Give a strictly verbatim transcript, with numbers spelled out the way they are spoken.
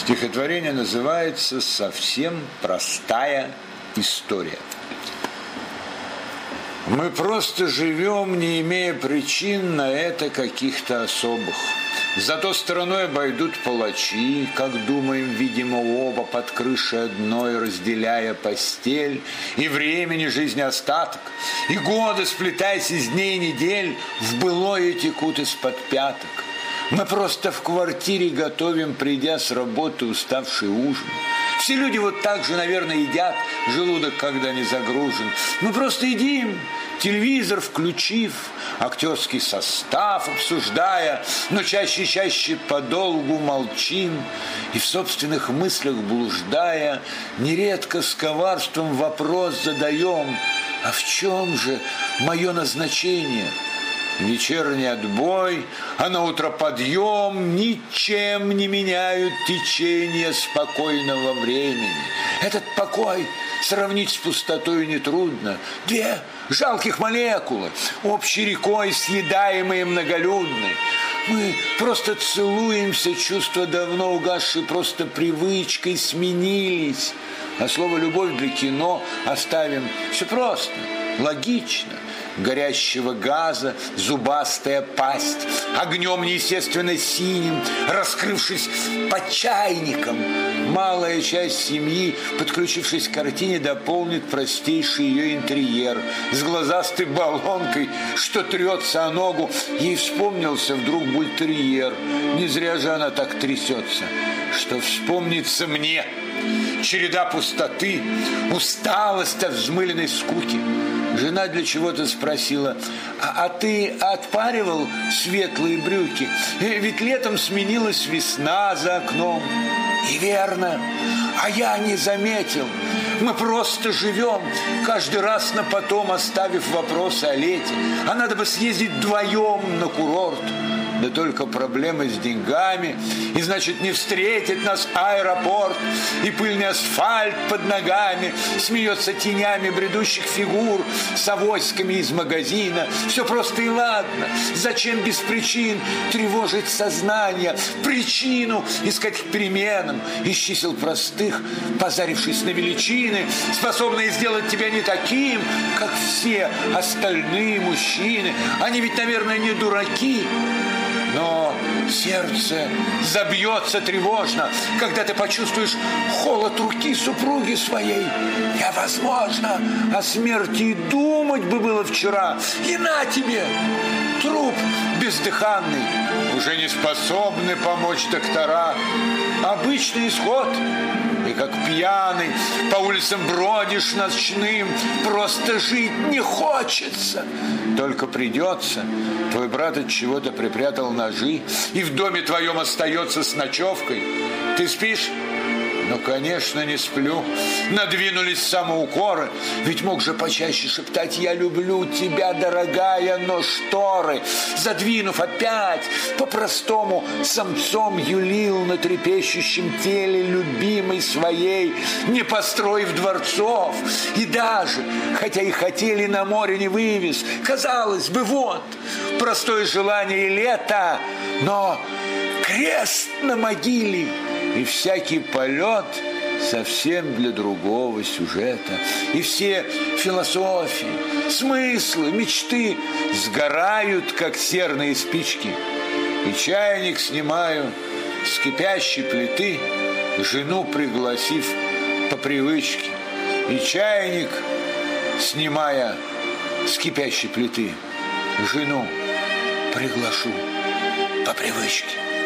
Стихотворение называется «Совсем простая история». Мы просто живем, не имея причин на это каких-то особых. Зато стороной обойдут палачи, как думаем, видимо, оба под крышей одной, разделяя постель, и времени жизни остаток, и годы, сплетаясь из дней и недель, в былое текут из-под пяток. Мы просто в квартире готовим, придя с работы, уставший ужин. Все люди вот так же, наверное, едят, желудок когда не загружен. Мы просто едим, телевизор включив, актерский состав обсуждая, но чаще и чаще подолгу молчим и в собственных мыслях блуждая, нередко с коварством вопрос задаем: а в чем же мое назначение? Вечерний отбой, а на утро подъем ничем не меняют течение спокойного времени. Этот покой сравнить с пустотой нетрудно. Две жалких молекулы, общей рекой съедаемые многолюдной. Мы просто целуемся, чувства давно угасшие просто привычкой сменились. А слово «любовь» для кино оставим. Все просто, логично. Горящего газа зубастая пасть, огнем неестественно синим, раскрывшись под чайником. Малая часть семьи, подключившись к картине, дополнит простейший ее интерьер. С глазастой баллонкой, что трется о ногу, ей вспомнился вдруг бультерьер. Не зря же она так трясется, что вспомнится мне череда пустоты, усталость от взмыленной скуки. Жена для чего-то спросила: а, а ты отпаривал светлые брюки? Ведь летом сменилась весна за окном. И верно, а я не заметил. Мы просто живем, каждый раз на потом оставив вопросы о лете. А надо бы съездить вдвоем на курорт. Да только проблемы с деньгами, и значит не встретит нас аэропорт, и пыльный асфальт под ногами смеется тенями бредущих фигур с авоськами из магазина. Все просто и ладно. Зачем без причин тревожить сознание? Причину искать к переменам из чисел простых, позарившись на величины, способные сделать тебя не таким, как все остальные мужчины. Они ведь, наверное, не дураки. Но сердце забьется тревожно, когда ты почувствуешь холод руки супруги своей. Я, возможно, о смерти думать бы было вчера. И на тебе, труп бездыханный, уже не способны помочь доктора. Обычный исход. И как пьяный по улицам бродишь ночным, просто жить не хочется. Только придется. Твой брат от чего-то припрятал ножи и в доме твоем остается с ночевкой. Ты спишь? Ну, конечно, не сплю. Надвинулись самоукоры. Ведь мог же почаще шептать: я люблю тебя, дорогая, но шторы, задвинув опять, по-простому самцом юлил на трепещущем теле любимой своей, не построив дворцов. И даже, хотя и хотели на море не вывез, казалось бы, вот, простое желание лета, но крест на могиле. И всякий полет совсем для другого сюжета. И все философии, смыслы, мечты сгорают, как серные спички. И чайник снимаю с кипящей плиты, жену пригласив по привычке. И чайник, снимая с кипящей плиты, жену приглашу по привычке.